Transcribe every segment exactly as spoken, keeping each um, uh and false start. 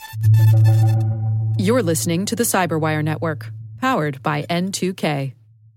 You're listening to the Cyberwire Network, powered by N two K.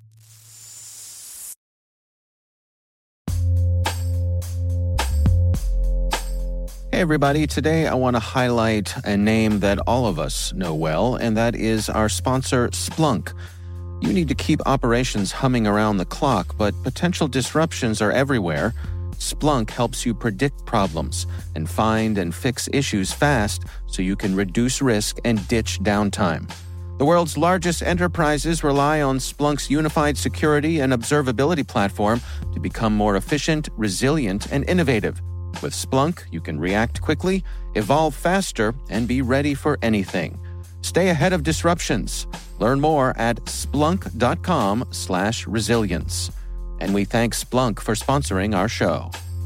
Hey everybody, today I want to highlight a name that all of us know well, and that is our sponsor, Splunk. You need to keep operations humming around the clock, but potential disruptions are everywhere. Splunk helps you predict problems and find and fix issues fast so you can reduce risk and ditch downtime. The world's largest enterprises rely on Splunk's unified security and observability platform to become more efficient, resilient, and innovative. With Splunk, you can react quickly, evolve faster, and be ready for anything. Stay ahead of disruptions. Learn more at splunk.com slash resilience. And we thank Splunk for sponsoring our show.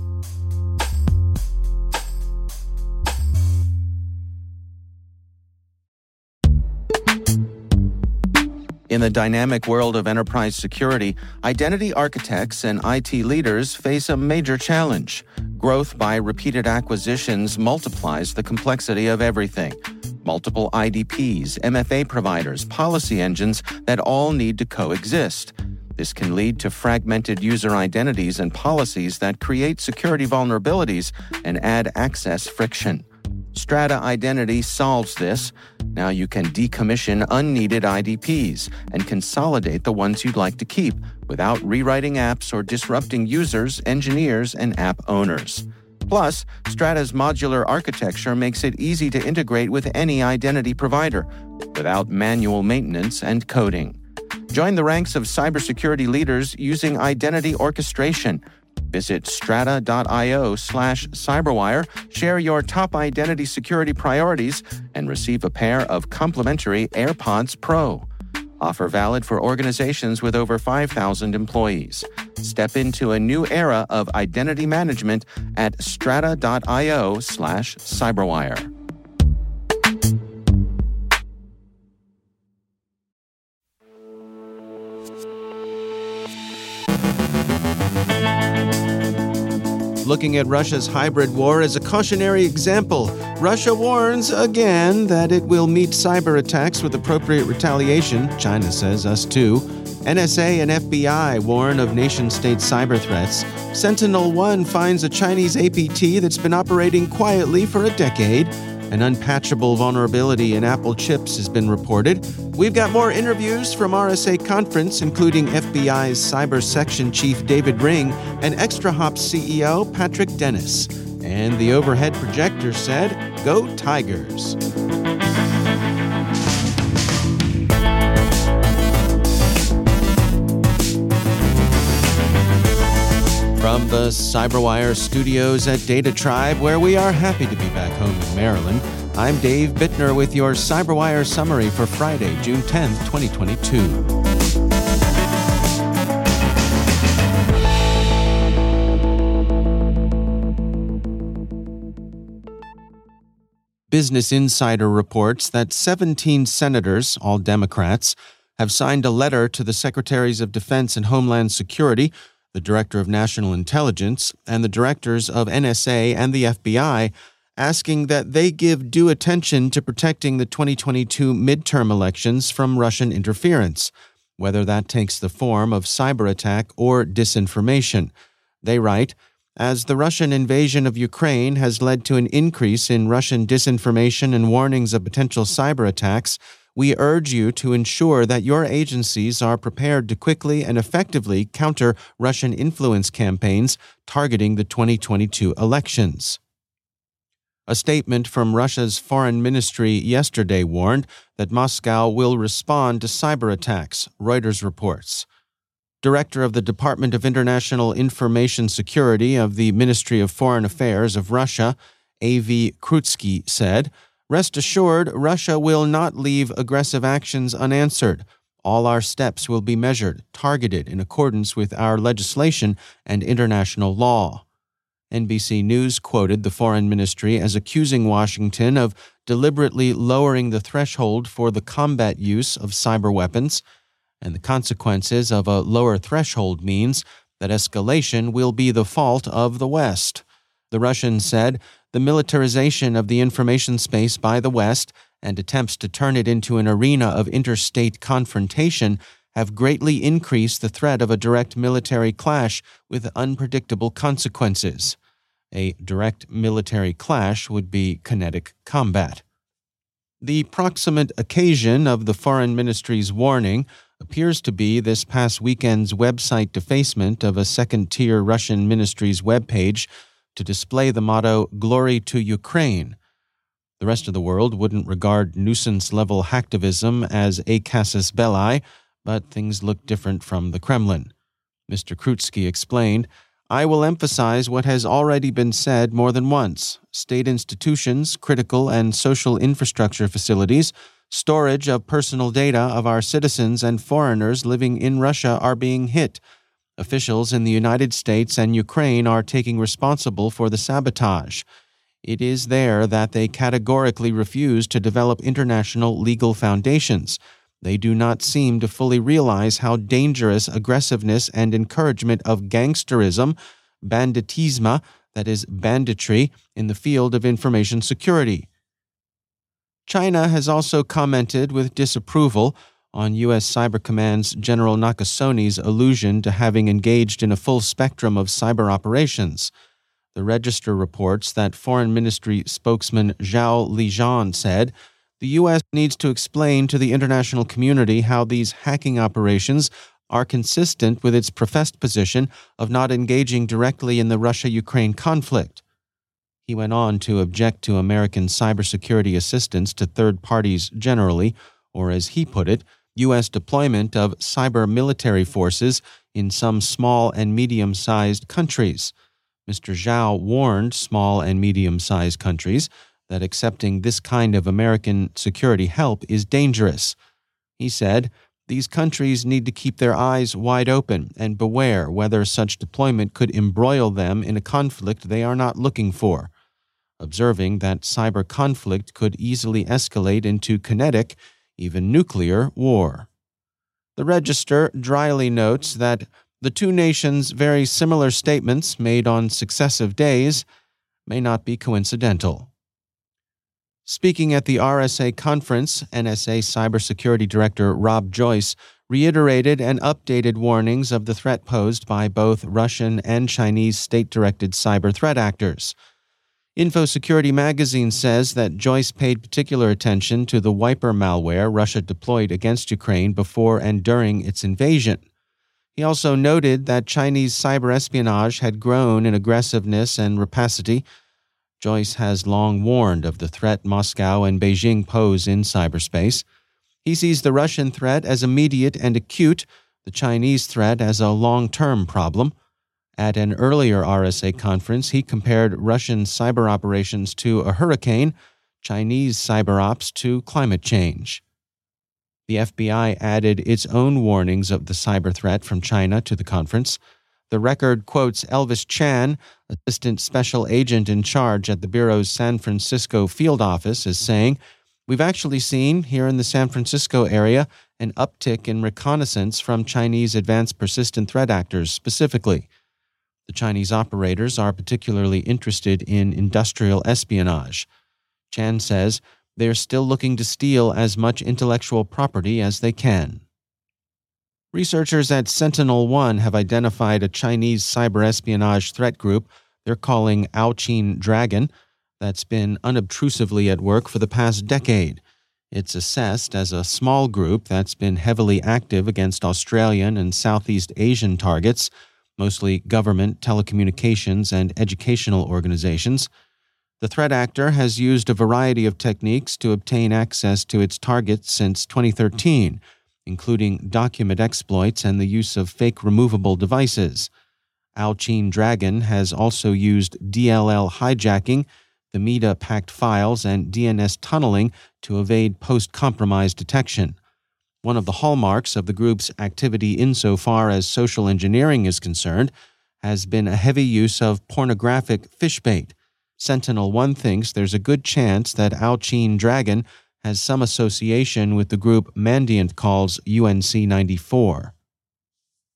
In the dynamic world of enterprise security, identity architects and I T leaders face a major challenge. Growth by repeated acquisitions multiplies the complexity of everything. Multiple I D Ps, M F A providers, policy engines that all need to coexist. This can lead to fragmented user identities and policies that create security vulnerabilities and add access friction. Strata Identity solves this. Now you can decommission unneeded I D Ps and consolidate the ones you'd like to keep without rewriting apps or disrupting users, engineers, and app owners. Plus, Strata's modular architecture makes it easy to integrate with any identity provider without manual maintenance and coding. Join the ranks of cybersecurity leaders using identity orchestration. Visit strata.io slash cyberwire, share your top identity security priorities, and receive a pair of complimentary AirPods Pro. Offer valid for organizations with over five thousand employees. Step into a new era of identity management at strata.io slash cyberwire. Looking at Russia's hybrid war as a cautionary example, Russia warns again that it will meet cyber attacks with appropriate retaliation. China says us too. N S A and F B I warn of nation-state cyber threats. Sentinel One finds a Chinese A P T that's been operating quietly for a decade. An unpatchable vulnerability in Apple chips has been reported. We've got more interviews from R S A Conference, including F B I's Cyber Section Chief David Ring and ExtraHop's C E O Patrick Dennis. And the overhead projector said, "Go Tigers." From the Cyberwire studios at Data Tribe, where we are happy to be back home in Maryland, I'm Dave Bittner with your Cyberwire summary for Friday, June tenth, twenty twenty-two. Business Insider reports that seventeen senators, all Democrats, have signed a letter to the Secretaries of Defense and Homeland Security, the Director of National Intelligence, and the directors of N S A and the F B I, asking that they give due attention to protecting the twenty twenty-two midterm elections from Russian interference, whether that takes the form of cyber attack or disinformation. They write, "As the Russian invasion of Ukraine has led to an increase in Russian disinformation and warnings of potential cyber attacks, we urge you to ensure that your agencies are prepared to quickly and effectively counter Russian influence campaigns targeting the twenty twenty-two elections." A statement from Russia's foreign ministry yesterday warned that Moscow will respond to cyber attacks, Reuters reports. Director of the Department of International Information Security of the Ministry of Foreign Affairs of Russia, A V Krutsky, said, "Rest assured, Russia will not leave aggressive actions unanswered. All our steps will be measured, targeted in accordance with our legislation and international law." N B C News quoted the foreign ministry as accusing Washington of deliberately lowering the threshold for the combat use of cyber weapons, and the consequences of a lower threshold means that escalation will be the fault of the West. The Russians said the militarization of the information space by the West and attempts to turn it into an arena of interstate confrontation have greatly increased the threat of a direct military clash with unpredictable consequences. A direct military clash would be kinetic combat. The proximate occasion of the Foreign Ministry's warning appears to be this past weekend's website defacement of a second-tier Russian ministry's webpage to display the motto, "Glory to Ukraine." The rest of the world wouldn't regard nuisance-level hacktivism as a casus belli, but things look different from the Kremlin. Mister Krutsky explained, "I will emphasize what has already been said more than once. State institutions, critical and social infrastructure facilities, storage of personal data of our citizens and foreigners living in Russia are being hit. Officials in the United States and Ukraine are taking responsible for the sabotage. It is there that they categorically refuse to develop international legal foundations. They do not seem to fully realize how dangerous aggressiveness and encouragement of gangsterism, banditisme, that is, banditry, in the field of information security." China has also commented with disapproval on U S Cyber Command's General Nakasoni's allusion to having engaged in a full spectrum of cyber operations. The Register reports that Foreign Ministry spokesman Zhao Lijian said, "The U S needs to explain to the international community how these hacking operations are consistent with its professed position of not engaging directly in the Russia-Ukraine conflict." He went on to object to American cybersecurity assistance to third parties generally, or as he put it, U S deployment of cyber military forces in some small and medium-sized countries. Mister Zhao warned small and medium-sized countries that accepting this kind of American security help is dangerous. He said, "These countries need to keep their eyes wide open and beware whether such deployment could embroil them in a conflict they are not looking for," observing that cyber conflict could easily escalate into kinetic, even nuclear, war. The Register dryly notes that the two nations' very similar statements made on successive days may not be coincidental. Speaking at the R S A conference, N S A Cybersecurity Director Rob Joyce reiterated and updated warnings of the threat posed by both Russian and Chinese state-directed cyber threat actors. InfoSecurity magazine says that Joyce paid particular attention to the wiper malware Russia deployed against Ukraine before and during its invasion. He also noted that Chinese cyber espionage had grown in aggressiveness and rapacity. Joyce has long warned of the threat Moscow and Beijing pose in cyberspace. He sees the Russian threat as immediate and acute, the Chinese threat as a long-term problem. At an earlier R S A conference, he compared Russian cyber operations to a hurricane, Chinese cyber ops to climate change. The F B I added its own warnings of the cyber threat from China to the conference. The record quotes Elvis Chan, assistant special agent in charge at the Bureau's San Francisco field office, as saying, "We've actually seen, here in the San Francisco area, an uptick in reconnaissance from Chinese advanced persistent threat actors specifically. The Chinese operators are particularly interested in industrial espionage." Chan says they're still looking to steal as much intellectual property as they can. Researchers at Sentinel One have identified a Chinese cyber espionage threat group they're calling Owlchin Dragon that's been unobtrusively at work for the past decade. It's assessed as a small group that's been heavily active against Australian and Southeast Asian targets, mostly government, telecommunications, and educational organizations. The threat actor has used a variety of techniques to obtain access to its targets since twenty thirteen, including document exploits and the use of fake removable devices. Owlchin Dragon has also used D L L hijacking, the M I D A-packed files, and D N S tunneling to evade post-compromise detection. One of the hallmarks of the group's activity insofar as social engineering is concerned has been a heavy use of pornographic fishbait. Sentinel One thinks there's a good chance that Owlchin Dragon has some association with the group Mandiant calls U N C ninety-four.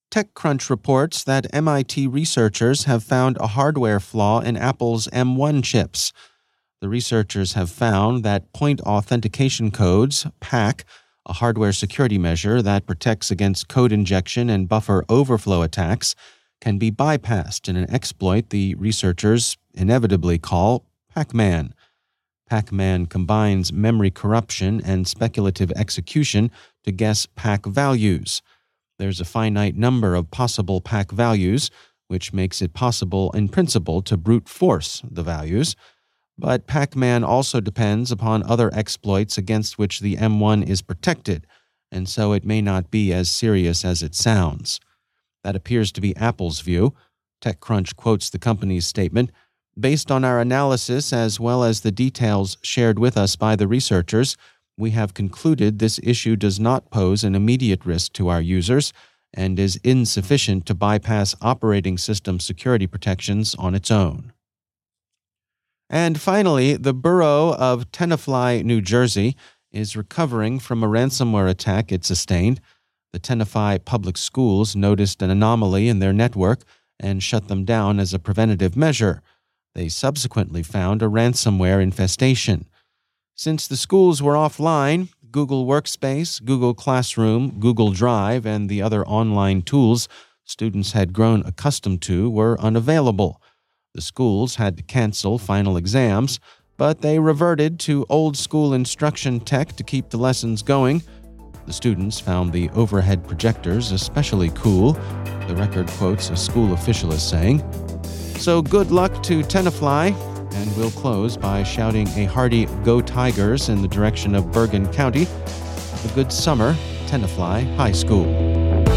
TechCrunch reports that M I T researchers have found a hardware flaw in Apple's M one chips. The researchers have found that point authentication codes, P A C, a hardware security measure that protects against code injection and buffer overflow attacks, can be bypassed in an exploit the researchers inevitably call Pac-Man. Pac-Man combines memory corruption and speculative execution to guess P A C values. There's a finite number of possible P A C values, which makes it possible in principle to brute force the values. But Pac-Man also depends upon other exploits against which the M one is protected, and so it may not be as serious as it sounds. That appears to be Apple's view. TechCrunch quotes the company's statement, "Based on our analysis as well as the details shared with us by the researchers, we have concluded this issue does not pose an immediate risk to our users and is insufficient to bypass operating system security protections on its own." And finally, the borough of Tenafly, New Jersey, is recovering from a ransomware attack it sustained. The Tenafly Public Schools noticed an anomaly in their network and shut them down as a preventative measure. They subsequently found a ransomware infestation. Since the schools were offline, Google Workspace, Google Classroom, Google Drive, and the other online tools students had grown accustomed to were unavailable. The schools had to cancel final exams, but they reverted to old-school instruction tech to keep the lessons going. The students found the overhead projectors especially cool, the record quotes a school official as saying. So good luck to Tenafly, and we'll close by shouting a hearty Go Tigers in the direction of Bergen County. A good summer, Tenafly High School.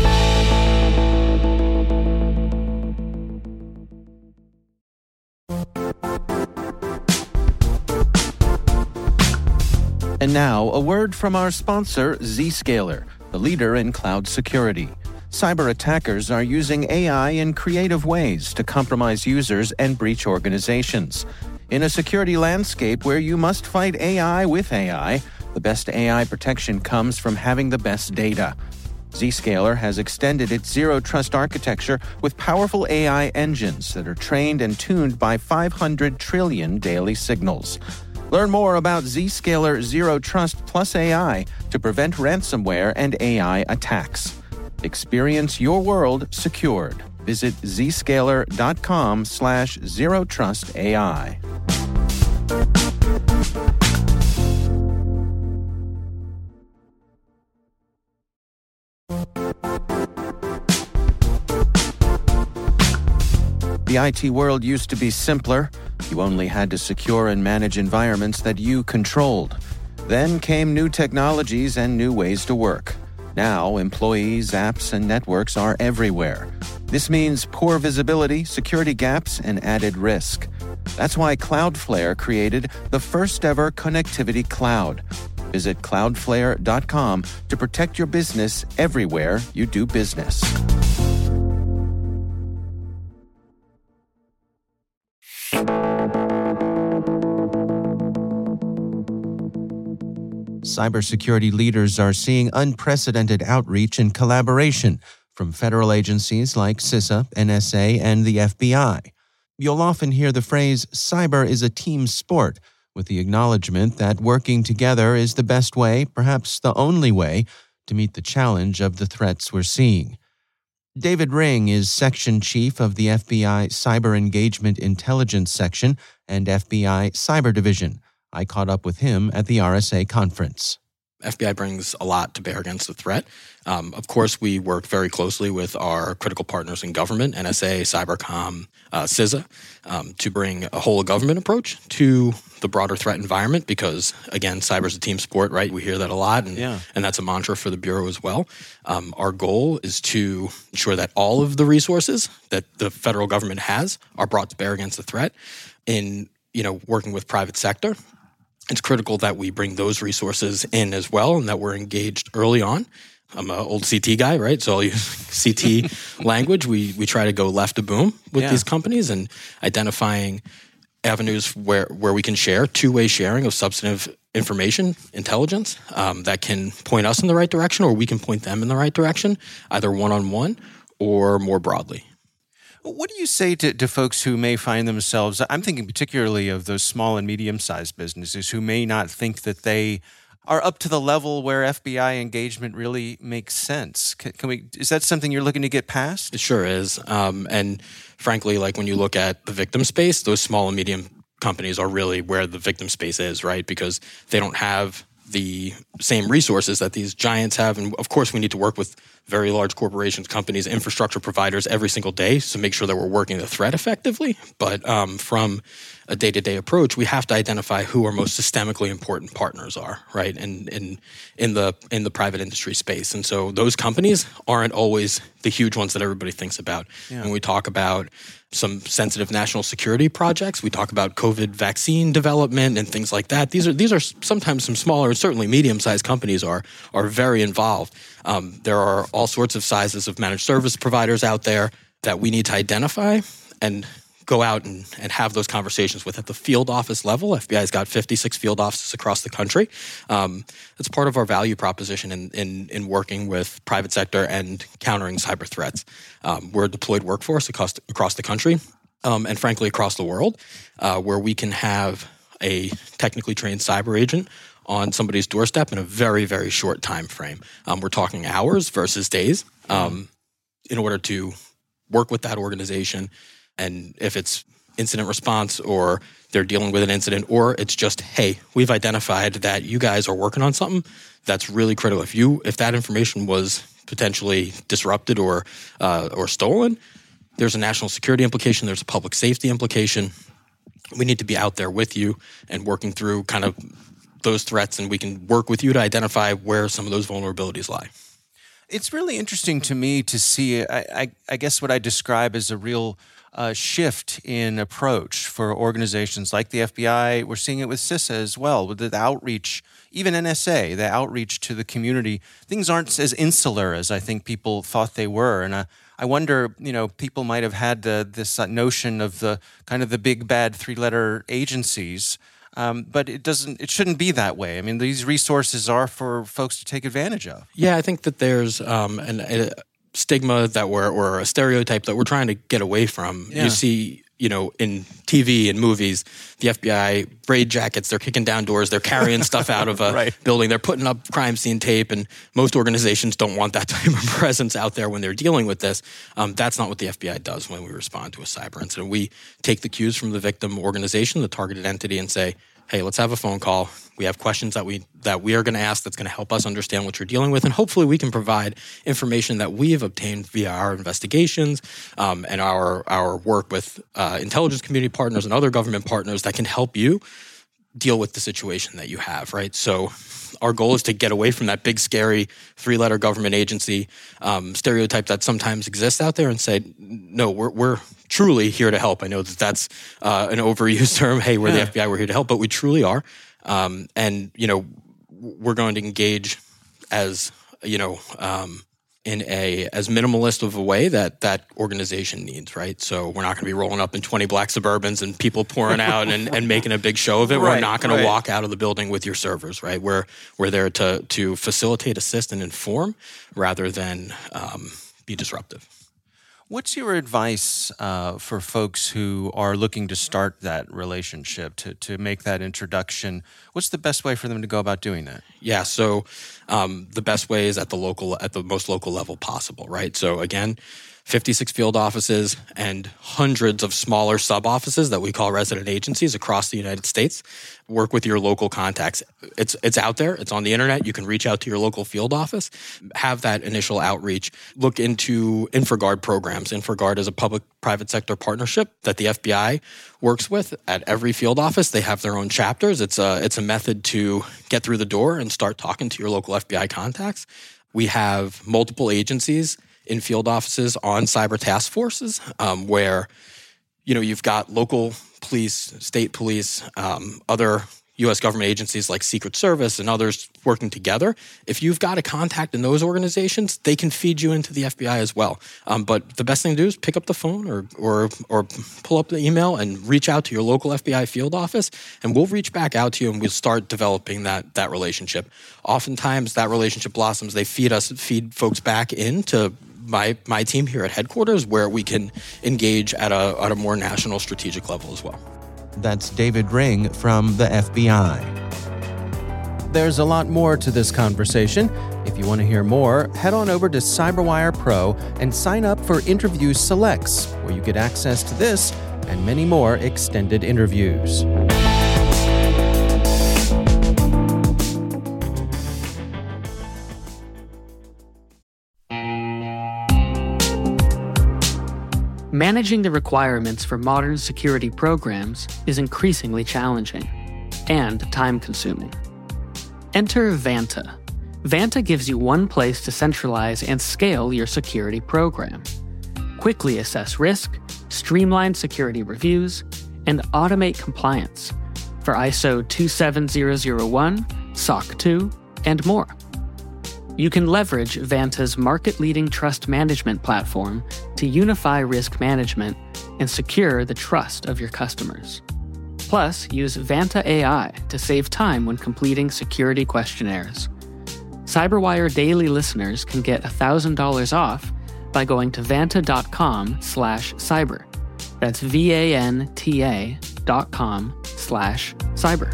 And now, a word from our sponsor, Zscaler, the leader in cloud security. Cyber attackers are using A I in creative ways to compromise users and breach organizations. In a security landscape where you must fight A I with A I, the best A I protection comes from having the best data. Zscaler has extended its zero-trust architecture with powerful A I engines that are trained and tuned by five hundred trillion daily signals. Learn more about Zscaler Zero Trust Plus A I to prevent ransomware and A I attacks. Experience your world secured. Visit zscaler.com slash zero trust AI. The I T world used to be simpler. You only had to secure and manage environments that you controlled. Then came new technologies and new ways to work. Now, employees, apps, and networks are everywhere. This means poor visibility, security gaps, and added risk. That's why Cloudflare created the first-ever connectivity cloud. Visit cloudflare dot com to protect your business everywhere you do business. Cybersecurity leaders are seeing unprecedented outreach and collaboration from federal agencies like CISA, N S A, and the F B I. You'll often hear the phrase, cyber is a team sport, with the acknowledgement that working together is the best way, perhaps the only way, to meet the challenge of the threats we're seeing. David Ring is Section Chief of the F B I Cyber Engagement Intelligence Section and F B I Cyber Division. I caught up with him at the R S A conference. F B I brings a lot to bear against the threat. Um, of course, we work very closely with our critical partners in government, N S A, Cybercom, uh, CISA, um, to bring a whole of government approach to the broader threat environment because, again, cyber is a team sport, right? We hear that a lot, and, yeah. and that's a mantra for the Bureau as well. Um, our goal is to ensure that all of the resources that the federal government has are brought to bear against the threat. In, you know, working with private sector, it's critical that we bring those resources in as well and that we're engaged early on. I'm an old C T guy, right? So I'll use C T language. We we try to go left to boom with yeah. these companies and identifying avenues where, where we can share, two-way sharing of substantive information, intelligence, um, that can point us in the right direction or we can point them in the right direction, either one-on-one or more broadly. What do you say to, to folks who may find themselves, I'm thinking particularly of those small and medium-sized businesses who may not think that they are up to the level where F B I engagement really makes sense? Can, can we? Is that something you're looking to get past? It sure is. Um, and frankly, like when you look at the victim space, those small and medium companies are really where the victim space is, right? Because they don't have the same resources that these giants have. And of course, we need to work with very large corporations, companies, infrastructure providers every single day to make sure that we're working the threat effectively. But um, from a day-to-day approach, we have to identify who our most systemically important partners are, right? And in in the in the private industry space. And so those companies aren't always the huge ones that everybody thinks about. Yeah. When we talk about some sensitive national security projects, we talk about COVID vaccine development and things like that. These are these are sometimes some smaller and certainly medium-sized companies are are very involved. Um, there are all sorts of sizes of managed service providers out there that we need to identify and go out and, and have those conversations with at the field office level. F B I's got fifty-six field offices across the country. Um, that's part of our value proposition in, in, in working with private sector and countering cyber threats. Um, we're a deployed workforce across, across the country um, and frankly across the world uh, where we can have a technically trained cyber agent on somebody's doorstep in a very, very short time frame. Um, we're talking hours versus days um, in order to work with that organization. And if it's incident response or they're dealing with an incident or it's just, hey, we've identified that you guys are working on something that's really critical. If you if that information was potentially disrupted or uh, or stolen, there's a national security implication, there's a public safety implication. We need to be out there with you and working through kind of those threats, and we can work with you to identify where some of those vulnerabilities lie. It's really interesting to me to see, I, I, I guess what I describe as a real uh, shift in approach for organizations like the F B I. We're seeing it with CISA as well, with the outreach, even N S A, the outreach to the community. Things aren't as insular as I think people thought they were. And I, I wonder, you know, people might have had the, this notion of the kind of the big bad three-letter agencies. Um, but it doesn't. It shouldn't be that way. I mean, these resources are for folks to take advantage of. Yeah, I think that there's um, an, a stigma that we're or a stereotype that we're trying to get away from. Yeah. You see, you know, in T V and movies, the F B I braid jackets. They're kicking down doors. They're carrying stuff out of a right. building. They're putting up crime scene tape, and most organizations don't want that type of presence out there when they're dealing with this. Um, that's not what the F B I does when we respond to a cyber incident. We take the cues from the victim organization, the targeted entity, and say, hey, let's have a phone call. We have questions that we that we are going to ask that's going to help us understand what you're dealing with, and hopefully we can provide information that we have obtained via our investigations um, and our our work with uh, intelligence community partners and other government partners that can help you deal with the situation that you have, right? So our goal is to get away from that big, scary three-letter government agency um, stereotype that sometimes exists out there and say, no, we're we're truly here to help. I know that that's uh, an overused term. Hey, we're yeah. the F B I, we're here to help, but we truly are. Um, and, you know, we're going to engage as, you know, um, in a as minimalist of a way that that organization needs, right? So we're not going to be rolling up in twenty black Suburbans and people pouring out and, and making a big show of it. Right, we're not going right. to walk out of the building with your servers, right? We're we're there to to facilitate, assist, and inform rather than um, be disruptive. What's your advice uh, for folks who are looking to start that relationship, to to make that introduction? What's the best way for them to go about doing that? Yeah, so um, the best way is at the local, at the most local level possible, right? So again, fifty-six field offices and hundreds of smaller sub-offices that we call resident agencies across the United States. Work with your local contacts. It's it's out there. It's on the internet. You can reach out to your local field office. Have that initial outreach. Look into InfraGard programs. InfraGard is a public-private sector partnership that the F B I works with at every field office. They have their own chapters. It's a, it's a method to get through the door and start talking to your local F B I contacts. We have multiple agencies in field offices on cyber task forces um, where, you know, you've got local police, state police, um, other U S government agencies like Secret Service and others working together. If you've got a contact in those organizations, they can feed you into the F B I as well. Um, but the best thing to do is pick up the phone or or or pull up the email and reach out to your local F B I field office, and we'll reach back out to you and we'll start developing that that relationship. Oftentimes, that relationship blossoms. They feed us, feed folks back into my my team here at headquarters, where we can engage at a at a more national strategic level as well. That's David Ring from the F B I. There's a lot more to this conversation. If you want to hear more, head on over to CyberWire Pro and sign up for Interview Selects, where you get access to this and many more extended interviews. Managing the requirements for modern security programs is increasingly challenging and time-consuming. Enter Vanta. Vanta gives you one place to centralize and scale your security program. Quickly assess risk, streamline security reviews, and automate compliance for I S O two seven zero zero one, S O C two, and more. You can leverage Vanta's market-leading trust management platform to unify risk management and secure the trust of your customers. Plus, use Vanta A I to save time when completing security questionnaires. CyberWire Daily listeners can get one thousand dollars off by going to vanta.com slash cyber. That's V-A-N-T-A dot com slash cyber.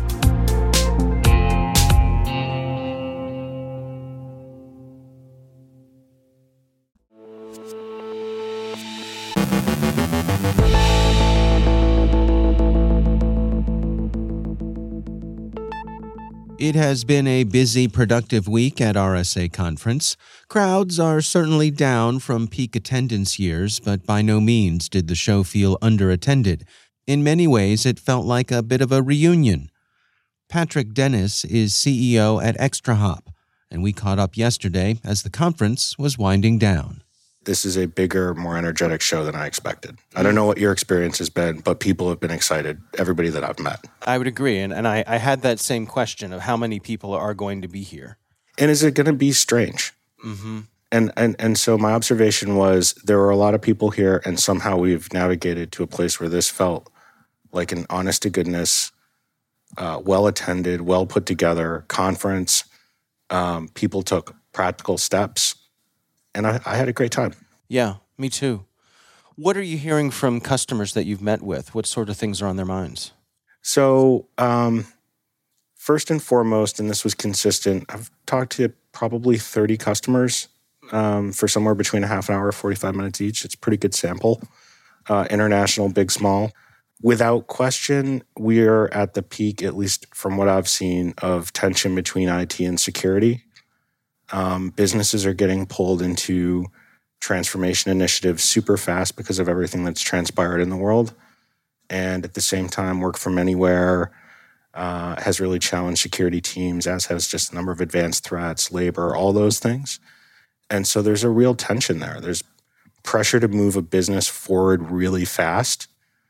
It has been a busy, productive week at R S A Conference. Crowds are certainly down from peak attendance years, but by no means did the show feel underattended. In many ways, it felt like a bit of a reunion. Patrick Dennis is C E O at ExtraHop, and we caught up yesterday as the conference was winding down. This is a bigger, more energetic show than I expected. I don't know what your experience has been, but people have been excited, everybody that I've met. I would agree, and, and I, I had that same question of how many people are going to be here. And is it going to be strange? Mm-hmm. And, and, and so my observation was there were a lot of people here, and somehow we've navigated to a place where this felt like an honest-to-goodness, uh, well-attended, well-put-together conference. Um, people took practical steps. And I, I had a great time. Yeah, me too. What are you hearing from customers that you've met with? What sort of things are on their minds? So, um, first and foremost, and this was consistent, I've talked to probably thirty customers um, for somewhere between a half an hour, forty-five minutes each. It's a pretty good sample. Uh, international, big, small. Without question, we're at the peak, at least from what I've seen, of tension between I T and security. Um, businesses are getting pulled into transformation initiatives super fast because of everything that's transpired in the world. And at the same time, work from anywhere uh, has really challenged security teams, as has just the number of advanced threats, labor, all those things. And so there's a real tension there. There's pressure to move a business forward really fast,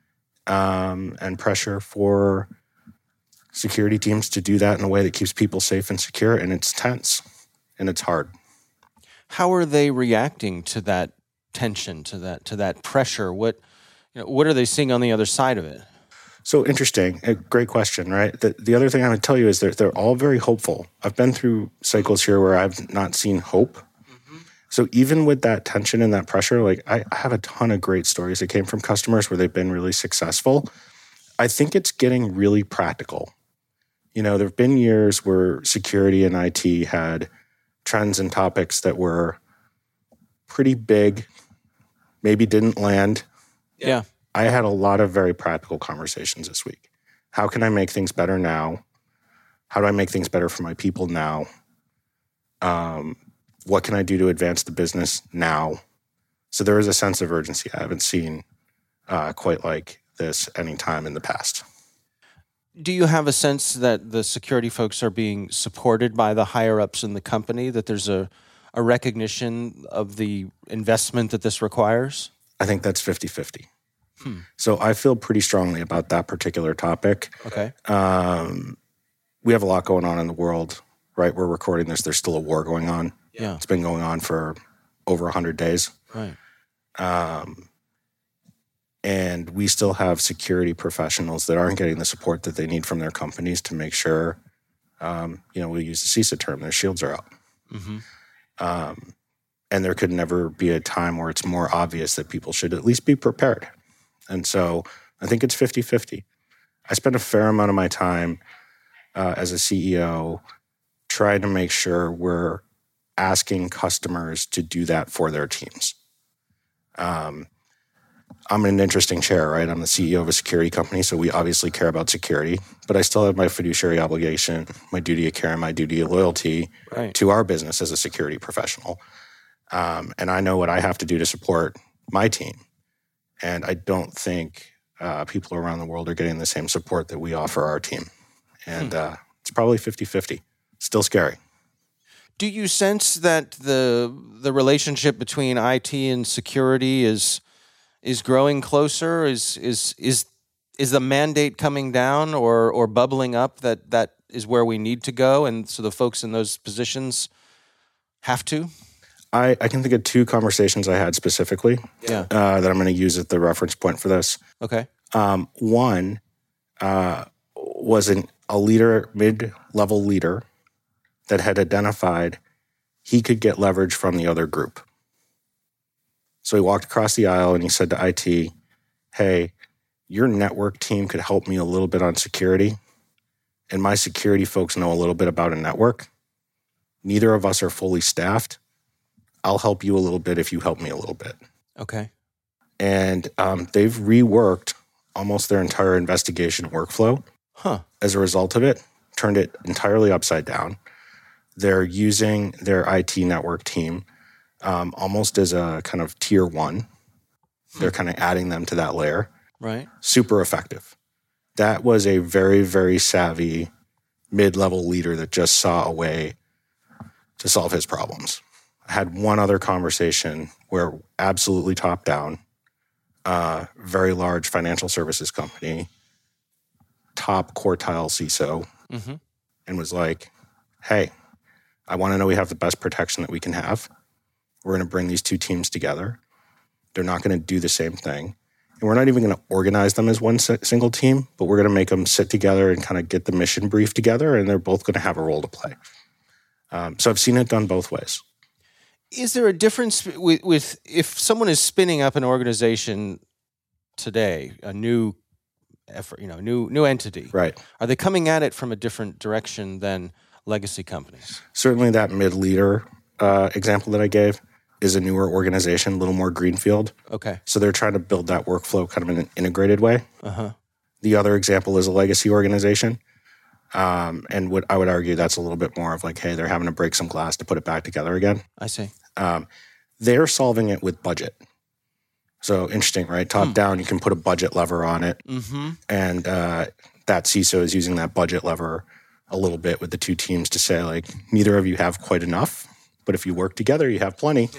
um, and pressure for security teams to do that in a way that keeps people safe and secure. And it's tense. And it's hard. How are they reacting to that tension, to that to that pressure? What you know, what are they seeing on the other side of it? So interesting. A great question, right? The, the other thing I would tell you is that they're all very hopeful. I've been through cycles here where I've not seen hope. Mm-hmm. So even with that tension and that pressure, like I, I have a ton of great stories that came from customers where they've been really successful. I think it's getting really practical. You know, there have been years where security and I T had trends and topics that were pretty big, maybe didn't land. Yeah. I had a lot of very practical conversations this week. How can I make things better now? How do I make things better for my people now? Um, what can I do to advance the business now? So there is a sense of urgency I haven't seen uh, quite like this any time in the past. Do you have a sense that the security folks are being supported by the higher-ups in the company, that there's a, a recognition of the investment that this requires? I think that's fifty-fifty. Hmm. So I feel pretty strongly about that particular topic. Okay. Um, we have a lot going on in the world, right? We're recording this. There's still a war going on. Yeah. It's been going on for over one hundred days. Right. Um, and we still have security professionals that aren't getting the support that they need from their companies to make sure, um, you know, we use the CISA term, their shields are up. Mm-hmm. Um, and there could never be a time where it's more obvious that people should at least be prepared. And so I think it's fifty-fifty. I spend a fair amount of my time uh, as a C E O trying to make sure we're asking customers to do that for their teams. Um, I'm in an interesting chair, right? I'm the C E O of a security company, so we obviously care about security, but I still have my fiduciary obligation, my duty of care, and my duty of loyalty Right. to our business as a security professional. Um, and I know what I have to do to support my team. And I don't think uh, people around the world are getting the same support that we offer our team. And uh, it's probably fifty-fifty. Still scary. Do you sense that the the relationship between I T and security is is growing closer? Is is is is the mandate coming down or or bubbling up that that is where we need to go, and so the folks in those positions have to? I, I can think of two conversations I had specifically Yeah. uh, that I'm going to use as the reference point for this. Okay. Um, one uh, was an, a leader, mid-level leader, that had identified he could get leverage from the other group. So he walked across the aisle and he said to I T, hey, your network team could help me a little bit on security, and my security folks know a little bit about a network. Neither of us are fully staffed. I'll help you a little bit if you help me a little bit. Okay. And um, they've reworked almost their entire investigation workflow. Huh. As a result of it, turned it entirely upside down. They're using their I T network team um, almost as a kind of tier one. They're kind of adding them to that layer. Right. Super effective. That was a very, very savvy mid-level leader that just saw a way to solve his problems. I had one other conversation where absolutely top down, uh, very large financial services company, top quartile C I S O, Mm-hmm. and was like, hey, I want to know we have the best protection that we can have. We're going to bring these two teams together. They're not going to do the same thing. And we're not even going to organize them as one single team, but we're going to make them sit together and kind of get the mission brief together, and they're both going to have a role to play. Um, so I've seen it done both ways. Is there a difference with, with if someone is spinning up an organization today, a new effort, you know, new new entity? Right. Are they coming at it from a different direction than legacy companies? Certainly that mid-leader uh, example that I gave is a newer organization, a little more greenfield. Okay. So they're trying to build that workflow kind of in an integrated way. Uh-huh. The other example is a legacy organization. Um, and what I would argue that's a little bit more of like, hey, they're having to break some glass to put it back together again. I see. Um, they're solving it with budget. So interesting, right? Top Hmm. down, you can put a budget lever on it. Mm-hmm. And uh, that C I S O is using that budget lever a little bit with the two teams to say, like, neither of you have quite enough, but if you work together, you have plenty.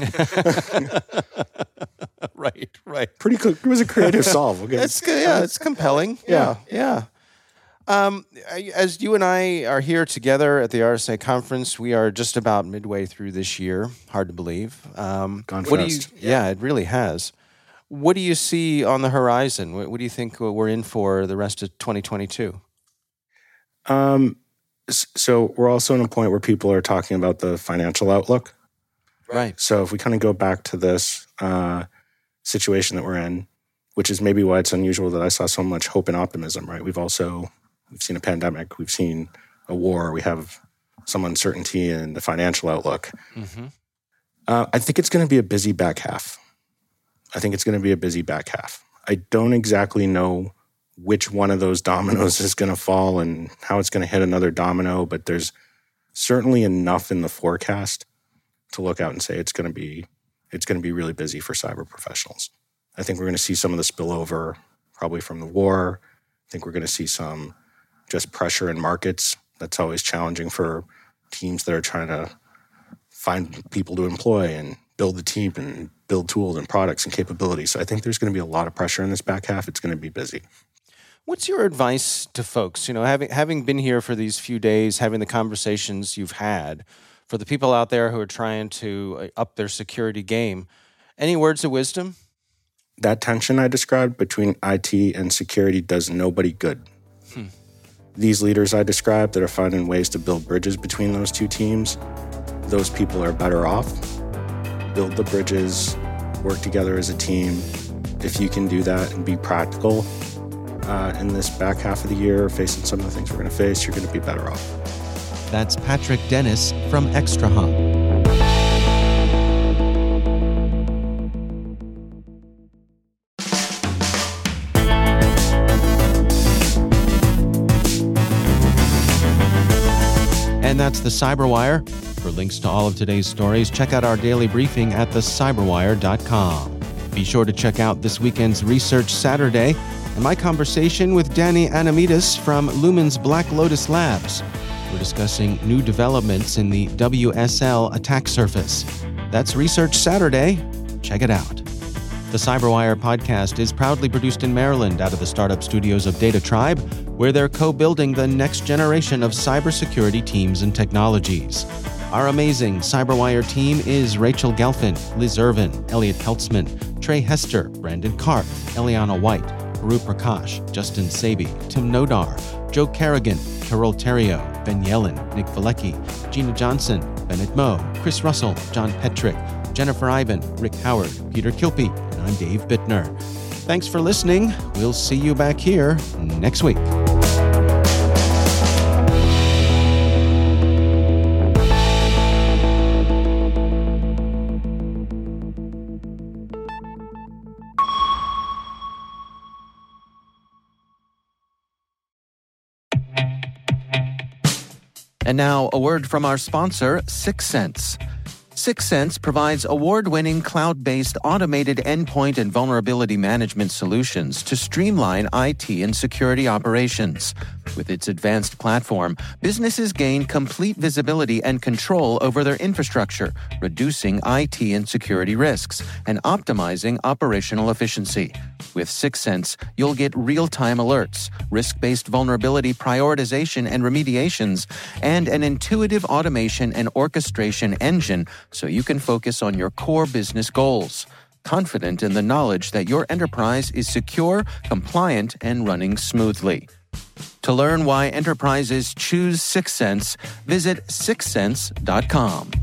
Right, right. Pretty cool. It was a creative solve. Okay. It's good. Yeah, it's compelling. Yeah, yeah. Um, I- as you and I are here together at the R S A conference, we are just about midway through this year. Hard to believe. Um, Gone what fast. Do you, yeah, it really has. What do you see on the horizon? What, what do you think we're in for the rest of twenty twenty-two? Um, s- so we're also in a point where people are talking about the financial outlook. Right. So if we kind of go back to this uh, situation that we're in, which is maybe why it's unusual that I saw so much hope and optimism, right? We've also, we've seen a pandemic, we've seen a war, we have some uncertainty in the financial outlook. Mm-hmm. Uh, I think it's going to be a busy back half. I think it's going to be a busy back half. I don't exactly know which one of those dominoes is going to fall and how it's going to hit another domino, but there's certainly enough in the forecast to look out and say it's going to be it's going to be really busy for cyber professionals. I think we're going to see some of the spillover probably from the war. I think we're going to see some just pressure in markets. That's always challenging for teams that are trying to find people to employ and build the team and build tools and products and capabilities. So I think there's going to be a lot of pressure in this back half. It's going to be busy. What's your advice to folks, you know, having having been here for these few days, having the conversations you've had, for the people out there who are trying to up their security game? Any words of wisdom? That tension I described between I T and security does nobody good. Hmm. These leaders I described that are finding ways to build bridges between those two teams, those people are better off. Build the bridges, work together as a team. If you can do that and be practical uh, in this back half of the year, facing some of the things we're going to face, you're going to be better off. That's Patrick Dennis from ExtraHop. And that's the Cyberwire. For links to all of today's stories, check out our daily briefing at the cyberwire dot com. Be sure to check out this weekend's Research Saturday and my conversation with Danny Anamitas from Lumen's Black Lotus Labs. We're discussing new developments in the W S L attack surface. That's Research Saturday. Check it out. The Cyberwire podcast is proudly produced in Maryland out of the startup studios of Data Tribe, where they're co-building the next generation of cybersecurity teams and technologies. Our amazing Cyberwire team is Rachel Gelfin, Liz Irvin, Elliot Peltzman, Trey Hester, Brandon Karp, Eliana White, Guru Prakash, Justin Sabi, Tim Nodar, Joe Kerrigan, Carol Terrio, Ben Yellen, Nick Valecki, Gina Johnson, Bennett Moe, Chris Russell, John Petrick, Jennifer Ivan, Rick Howard, Peter Kilpie, and I'm Dave Bittner. Thanks for listening. We'll see you back here next week. And now, a word from our sponsor, Syxsense. Syxsense provides award-winning cloud-based automated endpoint and vulnerability management solutions to streamline I T and security operations. With its advanced platform, businesses gain complete visibility and control over their infrastructure, reducing I T and security risks and optimizing operational efficiency. With Syxsense, you'll get real-time alerts, risk-based vulnerability prioritization and remediations, and an intuitive automation and orchestration engine so you can focus on your core business goals, confident in the knowledge that your enterprise is secure, compliant, and running smoothly. To learn why enterprises choose Syxsense, visit syxsense dot com.